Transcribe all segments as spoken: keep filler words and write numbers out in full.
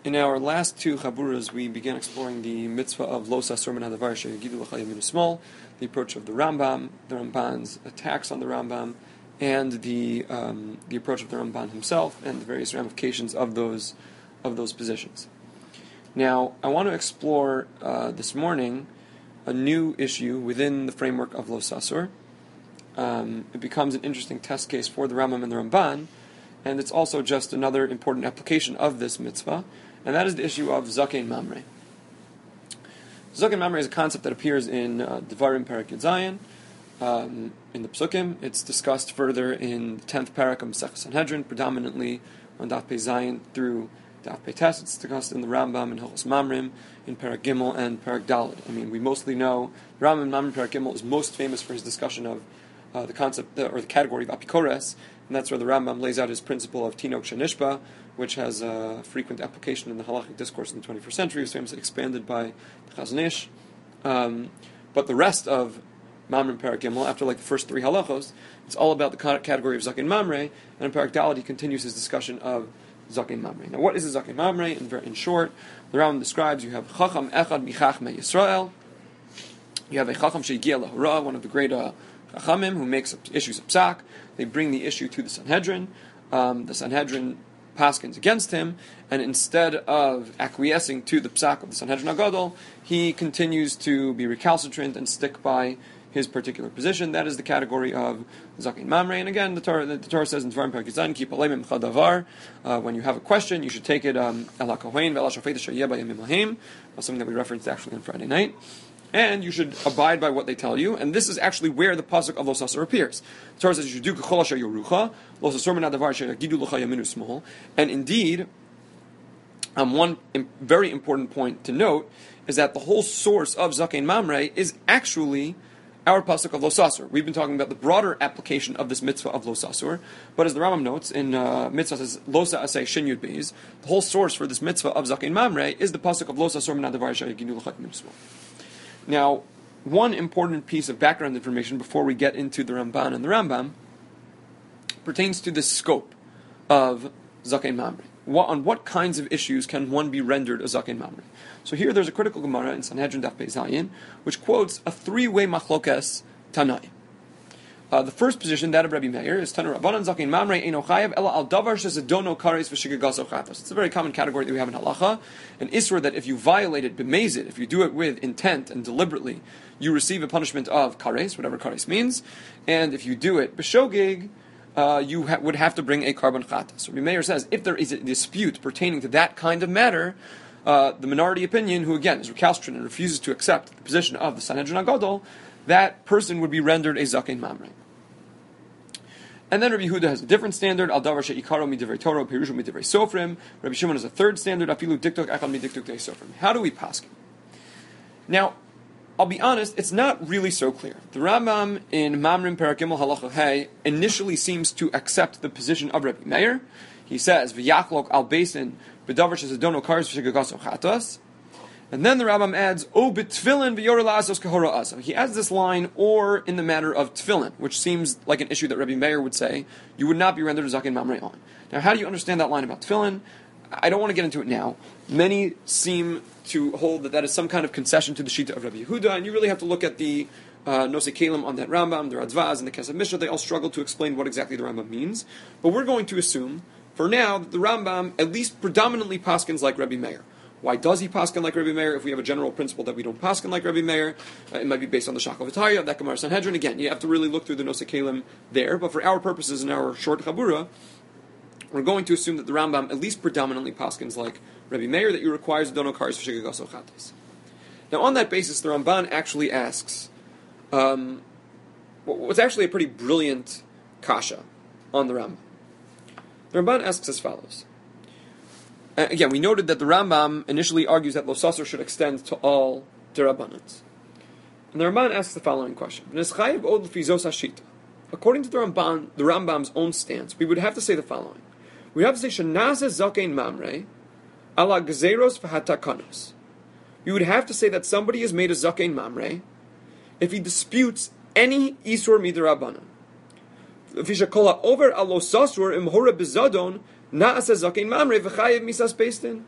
In our last two chaburas, we began exploring the mitzvah of Lo Sasor Min Hadavar Sheyagidu L'cha Yamin U'Smol, the approach of the Rambam, the Ramban's attacks on the Rambam, and the um, the approach of the Ramban himself, and the various ramifications of those of those positions. Now, I want to explore uh, this morning a new issue within the framework of Lo Sasor. Um, it becomes an interesting test case for the Rambam and the Ramban, and it's also just another important application of this mitzvah, and that is the issue of Zakein Mamre. Zakein Mamre is a concept that appears in uh, Devarim Perek Yud Zayin, um, in the Psukim. It's discussed further in the tenth parak of Masechus Sanhedrin, predominantly on Daf Pei Zayin through Daf Pei Tes. It's discussed in the Rambam and Hilchos Mamrim, in Perek Gimel and Perek Daled. I mean, we mostly know the Rambam in Mamrim Perek Gimel is most famous for his discussion of uh, the concept, uh, or the category of Apikores, and that's where the Rambam lays out his principle of Tinok Shenishba, which has a frequent application in the halachic discourse in the twenty-first century. It was famously expanded by the Chazon Ish. Um, but the rest of Mamrim Perek Gimel, after like the first three halachos, it's all about the category of Zakein Mamre, and in Perek Daled he continues his discussion of Zakein Mamre. Now, what is a Zakein Mamre? In, very, in short, the Rambam describes you have Chacham Echad Michachmei Yisrael. You have a Chacham Sheigia Lahora, one of the great uh, Chachamim, who makes issues of psak. They bring the issue to the Sanhedrin. Um, the Sanhedrin paskins against him, and instead of acquiescing to the psak of the Sanhedrin Agadol, he continues to be recalcitrant and stick by his particular position. That is the category of Zakein Mamre. And again, the Torah, the, the Torah says in Dvarim Perek Yud Zayin, Ki palei mimcha davar. Uh, when you have a question, you should take it el hakohen ve'el hashofet asher yeh b'yamim lahim. Something that we referenced actually on Friday night. And you should abide by what they tell you. And this is actually where the pasuk of Lo Sasor appears. The Torah says you should do k'chol asher yorucha, Lo Sasor min hadavar asher yagidu l'cha yamin u'smol. And indeed, um, one im- very important point to note is that the whole source of Zakein Mamre is actually our pasuk of Lo Sasor. We've been talking about the broader application of this mitzvah of Lo Sasor, but as the Rambam notes in uh, mitzvah says Lo Sa'aseh Shin Yud Beis, the whole source for this mitzvah of Zakein Mamre is the pasuk of Lo Sasor min hadavar asher yagidu l'cha yamin u'smol. Now, one important piece of background information before we get into the Ramban and the Rambam pertains to the scope of Zakein Mamre. What, on what kinds of issues can one be rendered a Zakein Mamre? So here there's a critical Gemara in Sanhedrin Daf Pei Zayin, which quotes a three-way machlokes Tanai. Uh, the first position, that of Rabbi Meir, is Tanu Rabbanan Zakein Mamre Eino Chayev Ela Al Davar Shezedono Kares V'Shigagas Ochatos. It's a very common category that we have in halacha, an isur that if you violate it, b'mezid, if you do it with intent and deliberately, you receive a punishment of kares, whatever kares means, and if you do it b'shogeg, uh, you ha- would have to bring a carbon chata. So Rabbi Meir says, if there is a dispute pertaining to that kind of matter, uh, the minority opinion, who again is recalcitrant and refuses to accept the position of the Sanhedrin Agadol, that person would be rendered a Zakein Mamre. And then Rabbi Yehuda has a different standard. Al davar she'ikaro midivrei Torah, pirushu midivrei sofrim. Rabbi Shimon has a third standard. Afilu diktok echad midiktok dei sofrim. How do we paskin? Now, I'll be honest, it's not really so clear. The Rambam in Mamrim Perek Gimel Halacha Hey initially seems to accept the position of Rabbi Meir. He says v'yachlok al beisin b'davar she'zedono kares v'shegagas ochatos. And then the Rambam adds, O b'tfilin v'yor la'asos kahora asa. He adds this line, or in the matter of tfilin, which seems like an issue that Rabbi Meir would say, you would not be rendered a Zakein Mamre on. Now, how do you understand that line about tfilin? I don't want to get into it now. Many seem to hold that that is some kind of concession to the Shita of Rabbi Yehuda, and you really have to look at the uh, Nosei Kalim on that Rambam, the Radzvaz, and the Kesef Mishnah. They all struggle to explain what exactly the Rambam means. But we're going to assume, for now, that the Rambam at least predominantly paskins like Rabbi Meir. Why does he paskin like Rabbi Meir? If we have a general principle that we don't paskin like Rabbi Meir, uh, it might be based on the Shakal V'Taya, that Gemara Sanhedrin. Again, you have to really look through the Nosei Kalim there. But for our purposes in our short Chabura, we're going to assume that the Rambam at least predominantly paskins like Rabbi Meir, that you requires dono kares v'shigagas ochatos. Now, on that basis, the Ramban actually asks um, what's actually a pretty brilliant kasha on the Rambam. The Ramban asks as follows. Uh, again, we noted that the Rambam initially argues that Lo Sasor should extend to all derabbanans. And the Ramban asks the following question. According to the Ramban, the Rambam's own stance, we would have to say the following. We have to say, Shanase Zakein Mamre, ala Gezeros v'hatakanos. We would have to say that somebody is made a Zakein Mamre if he disputes any Isur Midrabanan. Vishakola over a Lo Sasor imhora bezadon, because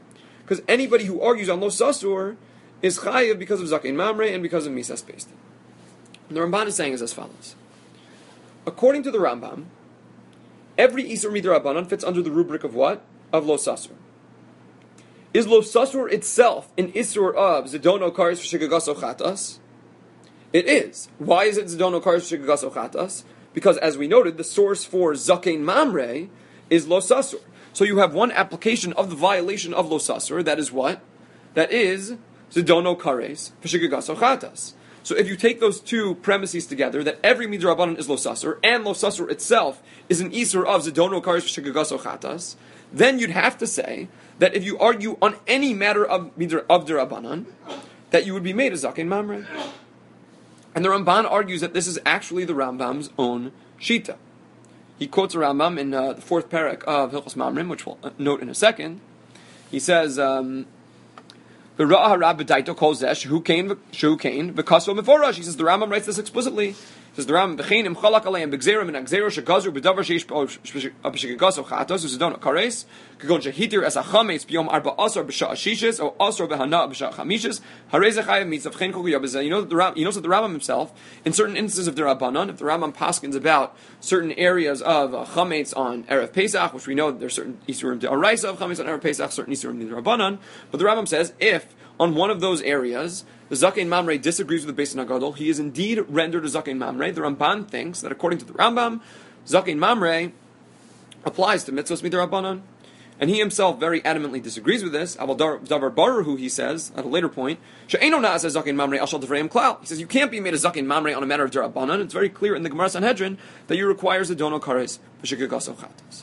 because anybody who argues on lo sasur is chayiv because of zakein mamre and because of misas beistin. The Ramban is saying is as follows. According to the Rambam, every isur midrabanan fits under the rubric of what? Of lo sasur. Is lo sasur itself an isur of zidono karis v'shigagaso chatas? It is. Why is it zidono karis v'shigagaso chatas? Because as we noted, the source for zakein mamre is lo sasur. So you have one application of the violation of lo sasur, that is what? That is zidono kares v'shigagaso chatas. So if you take those two premises together, that every midrabanan is lo sasur, and lo sasur itself is an isur of zidono kares v'shigagaso chatas, then you'd have to say that if you argue on any matter of midra, of derabanan, that you would be made a zakein mamre. And the Ramban argues that this is actually the Rambam's own shita. He quotes a Rambam in uh, the fourth parak of Hilchos Mamrim, which we'll note in a second. He says, um, the Ra'ah Rabbedaito calls that Shehu Kain V'Kasvo Meforash. He says the Rambam writes this explicitly. He says the Rambam B'Cheinim Chalak Aleim B'Gzerim and Agzero Shegazru B'Davar Sheish B'Shegaso Chatos U'Zedon Kares Kagon Shehitir Es Achametz B'Yom Arba Asar B'Sha Ashishes or Asar B'Hana B'Sha Chamishes Harei Zechayim Mitzav Chen Kol Yabazeh. You know that the Ram, you know that the Rambam himself, in certain instances of the Rabbanon, if the Rambam paskins about certain areas of uh, Chametz on Erev Pesach, which we know that there's certain Isurim D'Oraisa of Chametz on Erev Pesach, certain Isurim D'Rabbanon, but the Rambam says if on one of those areas the zakein mamre disagrees with the Beis Hagadol, he is indeed rendered a zakein mamre. The Ramban thinks that according to the Rambam, zakein mamre applies to mitzvos midrabanan, and he himself very adamantly disagrees with this. Aval davar baruhu, he says at a later point, she'eino na'as zakein mamre ashal devreim klal. He says you can't be made a zakein mamre on a matter of derabanan. It's very clear in the Gemara Sanhedrin that you require a dono kares v'shegagaso chatos.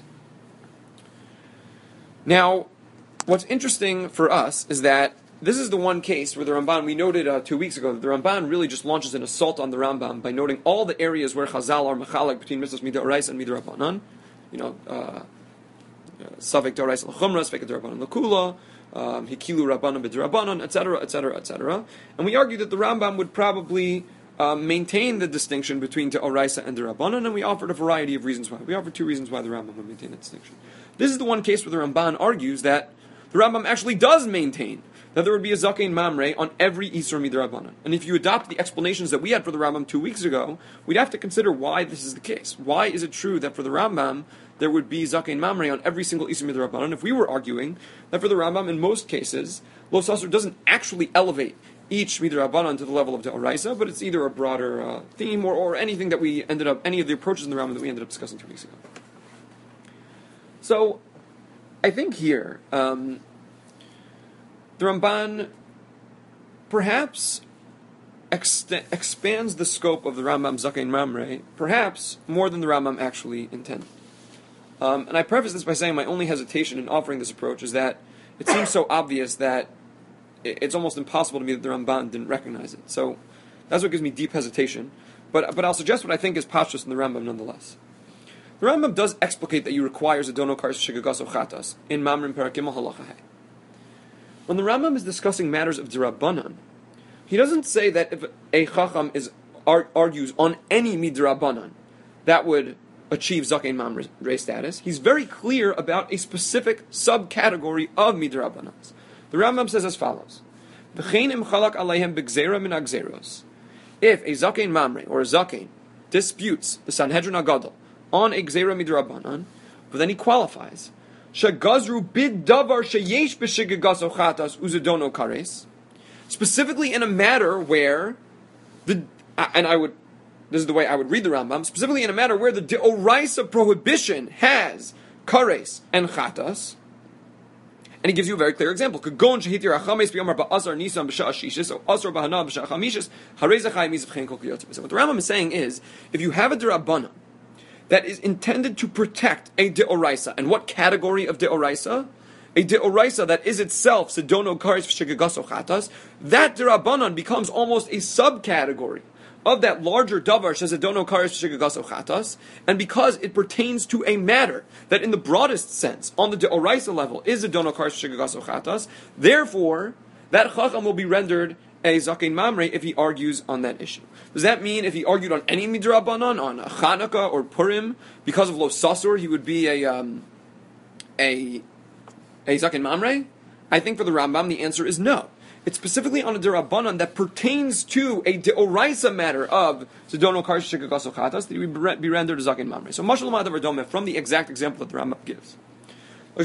Now, what's interesting for us is that this is the one case where the Ramban, we noted uh, two weeks ago, that the Ramban really just launches an assault on the Rambam by noting all the areas where Chazal are mechalek between mitzvos midorais and midrabanan. You know, uh, Savek Dorais l'chumra, Svek Dorabanan l'kula, Hikilu Rabbanan b'Dorabanan, et cetera, et cetera, et cetera. And we argue that the Rambam would probably uh, maintain the distinction between Doraisa and Dorabanan, and we offered a variety of reasons why. We offered two reasons why the Rambam would maintain that distinction. This is the one case where the Ramban argues that the Rambam actually does maintain that there would be a zakein mamre on every Isur midrabanan. And if you adopt the explanations that we had for the Rambam two weeks ago, we'd have to consider why this is the case. Why is it true that for the Rambam there would be zakein mamre on every single Isur midrabanan if we were arguing that for the Rambam in most cases, lo sasur doesn't actually elevate each midrabanan to the level of de'oraisa, but it's either a broader uh, theme or, or anything that we ended up, any of the approaches in the Rambam that we ended up discussing two weeks ago. So, I think here, um, the Ramban perhaps ex- expands the scope of the Rambam zakein mamre, perhaps more than the Rambam actually intended. Um, and I preface this by saying my only hesitation in offering this approach is that it seems so obvious that it's almost impossible to me that the Ramban didn't recognize it. So that's what gives me deep hesitation. But but I'll suggest what I think is pashtus in the Rambam nonetheless. The Rambam does explicate that you require Zidono Kares Shigagaso Chatas in Mamrim Parakim Halacha Hey. When the Rambam is discussing matters of D'Rabbanan, he doesn't say that if a Chacham is ar- argues on any Midrabbanan, that would achieve Zakein Mamre status. He's very clear about a specific subcategory of Midrabbanans. The Rambam says as follows: V'chein im chalak aleihem b'gzera min agzeros. If a Zakein Mamre or a Zakein disputes the Sanhedrin Agadol on a Gzera Midrabbanan, but then he qualifies Shagazru bid davar sheyesh b'shigagaso chatas uzedono kares, specifically in a matter where the and I would this is the way I would read the Rambam, specifically in a matter where the deoraisa prohibition has kares and chatas. And he gives you a very clear example. Kagon shehitir achames b'yomar ba'asar nisan b'sha ashishis or asar b'hana b'sha chamishis harei zechai mizav chen kol kiyotz. So what the Rambam is saying is, if you have a derabbanan that is intended to protect a deoraisa, and what category of deoraisa? A deoraisa that is itself sedono kares v'shigagaso chatas. That derabbanan becomes almost a subcategory of that larger davar shezedono kares v'shigagaso chatas, and because it pertains to a matter that, in the broadest sense, on the deoraisa level, is a dono kares v'shigagaso chatas, therefore that chacham will be rendered a zakein mamre if he argues on that issue. Does that mean if he argued on any midrabanan, on Chanukah or Purim, because of lo sasur, he would be a um, a a zakein mamre? I think for the Rambam, the answer is no. It's specifically on a derabanan that pertains to a deoraisa matter of zedono karsh shekagaso chatas that would be rendered as zaken mamre. So mashal ma'adav dome from the exact example that the Rambam gives, which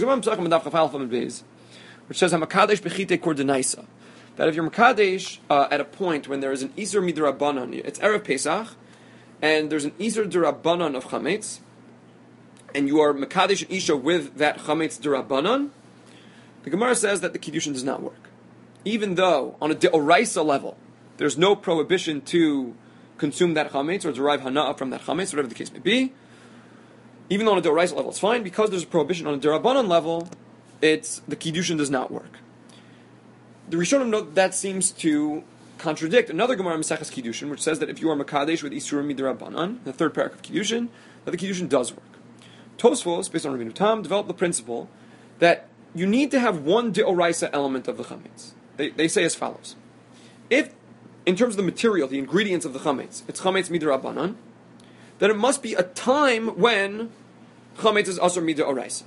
says hamakadesh bechite kordenaisa, that if you're makadesh uh, at a point when there is an isur midrabanan, it's erev Pesach, and there's an isur derabanan of chametz, and you are makadesh isha with that chametz derabanan, the Gemara says that the kiddushin does not work. Even though, on a deoraisa level, there's no prohibition to consume that chametz or derive hana'ah from that chametz, whatever the case may be, even though on a deoraisa level it's fine, because there's a prohibition on a derabanan level, it's the kiddushin does not work. The Rishonim note that seems to contradict another Gemara Maseches Kiddushin, which says that if you are makadesh with isurim midrabanan, the third parak of kiddushin, that the kiddushin does work. Tosfos, based on Rabbeinu Tam, developed the principle that you need to have one deoraisa element of the chametz. They, they say as follows: if, in terms of the material, the ingredients of the chametz, it's chametz midrabanan, then it must be a time when chametz is asur midoraisa.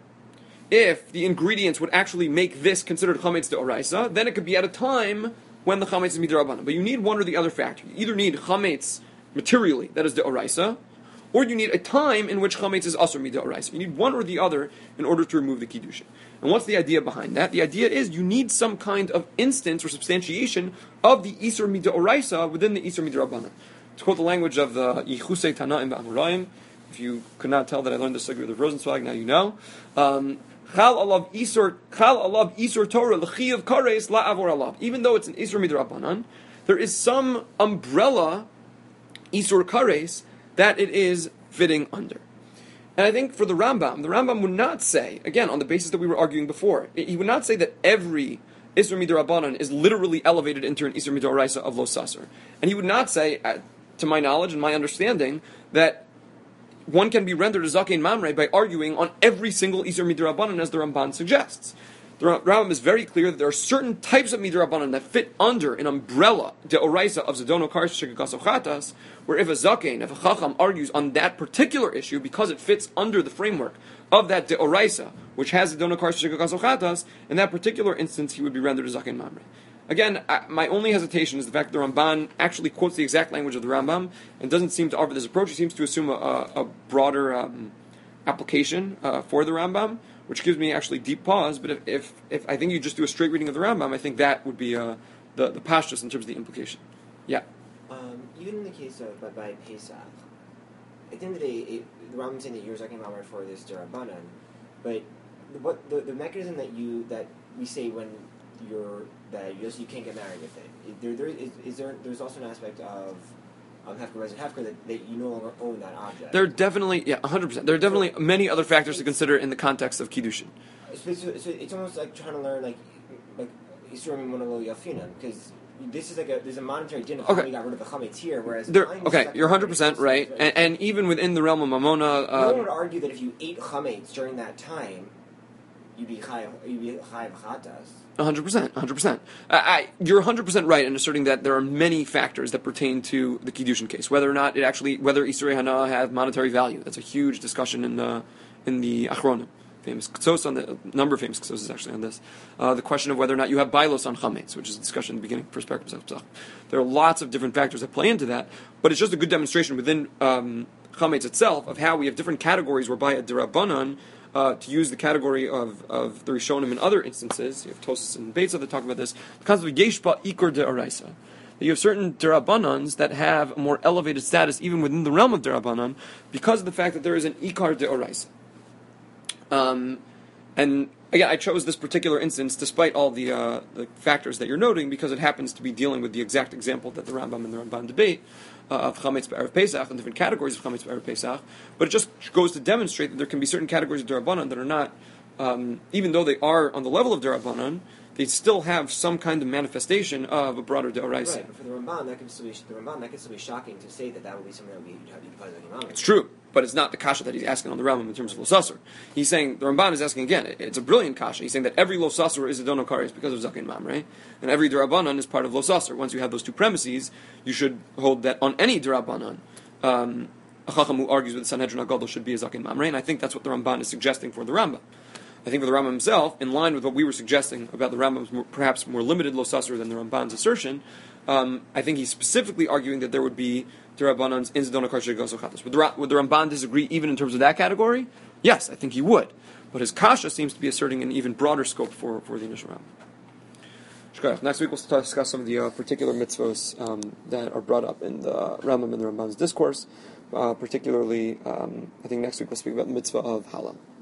If the ingredients would actually make this considered chametz deoraisa, then it could be at a time when the chametz is midrabanan. But you need one or the other factor. You either need chametz materially, that is deoraisa, or you need a time in which chametz is asur midoraisa. You need one or the other in order to remove the kiddushin. And what's the idea behind that? The idea is you need some kind of instance or substantiation of the isur midoraisa within the isur midrabanan. To quote the language of the Yichusei Tanaim Ba'amurayim, if you could not tell that I learned this with the Rosenzweig, now you know. Um, Chal alav isur, chal alav isur Torah l'chiyav kares la'avor alav. Even though it's an isur midrabanan, there is some umbrella isur kares that it is fitting under. And I think for the Rambam, the Rambam would not say, again, on the basis that we were arguing before, he would not say that every isur midrabanan is literally elevated into an isur midoraisa of lo sasser. And he would not say, uh, to my knowledge and my understanding, that one can be rendered a zakein mamre by arguing on every single isur midrabanan as the Ramban suggests. The Rambam is very clear that there are certain types of midrabanan that fit under an umbrella, de oraisa of zedono karsh shekagaso chatas, where if a zakein, if a chacham argues on that particular issue because it fits under the framework of that de oraisa, which has zedono karsh shekagaso chatas, in that particular instance he would be rendered a zakein mamre. Again, my only hesitation is the fact that the Ramban actually quotes the exact language of the Rambam and doesn't seem to offer this approach. He seems to assume a, a broader um, application uh, for the Rambam, which gives me actually deep pause. But if, if, if I think you just do a straight reading of the Rambam, I think that would be uh, the the pashtus in terms of the implication. Yeah. Um, even in the case of by, by Pesach, at the end of the day, it, the Rambam saying that you're zaken mamre for this derabanan, but the, what the, the mechanism that you that we say when you're that you just you can't get married with it. There, there is, is there. There's also an aspect of um, hefker resident hefker that, that you no longer own that object. There are definitely, yeah, one hundred percent. There are definitely so, many other factors to consider in the context of kiddushin. So, so, so it's almost like trying to learn like like isurim monolo yafinan, because this is like a there's a monetary din of okay. how we got rid of the chametz here, whereas there, okay, you're one hundred percent right, and, and even within the realm of mamona, uh, no one would argue that if you ate chametz during that time, you'd be chayav you'd be chayav chatas. one hundred percent, one hundred percent. Uh, I, you're one hundred percent right in asserting that there are many factors that pertain to the kiddushin case, whether or not it actually, whether Isurei Hana have monetary value. That's a huge discussion in the in the Achronim. Famous Ksos on the number of famous Ksos actually on this. Uh, the question of whether or not you have bailos on chametz, which is a discussion in the beginning. Perspective. There are lots of different factors that play into that, but it's just a good demonstration within um, chametz itself of how we have different categories whereby a derabanan. Uh, to use the category of, of the Rishonim in other instances, you have Tosas and Beitza that talk about this, the concept of Yeshba Ikur De'araisa. You have certain Derabanans that have a more elevated status even within the realm of Derabanan because of the fact that there is an Ikar De'araisa. Um, and again, I chose this particular instance despite all the, uh, the factors that you're noting because it happens to be dealing with the exact example that the Rambam and the Ramban debate uh, of Chametz B'Erev Pesach and different categories of Chametz B'Erev Pesach. But it just goes to demonstrate that there can be certain categories of Derabanan that are not, um, even though they are on the level of Derabanan, they still have some kind of manifestation of a broader Deoraisa. Right, but for the Ramban, that can still be the Ramban, that can still be shocking to say that that would be something that would be you'd have to be. It's true, but it's not the kasha that he's asking on the Rambam in terms of losasser. He's saying the Ramban is asking again. It's a brilliant kasha. He's saying that every losasser is a dono kares because of zaken mamre, and every derabanan is part of losasser. Once you have those two premises, you should hold that on any derabanan. Um, a chacham who argues with the Sanhedrin Agadol should be a zaken mamre, and I think that's what the Ramban is suggesting for the Rambam. I think for the Rambam himself, in line with what we were suggesting about the Rambam's more, perhaps more limited Los Asur than the Ramban's assertion, um, I think he's specifically arguing that there would be Derabanans in Zedona Karsha Goso Chatos. Would the, would the Ramban disagree even in terms of that category? Yes, I think he would. But his Kasha seems to be asserting an even broader scope for, for the initial Rambam. Next week we'll discuss some of the uh, particular mitzvos um, that are brought up in the Rambam and the Ramban's discourse. Uh, particularly, um, I think next week we'll speak about the mitzvah of Halam.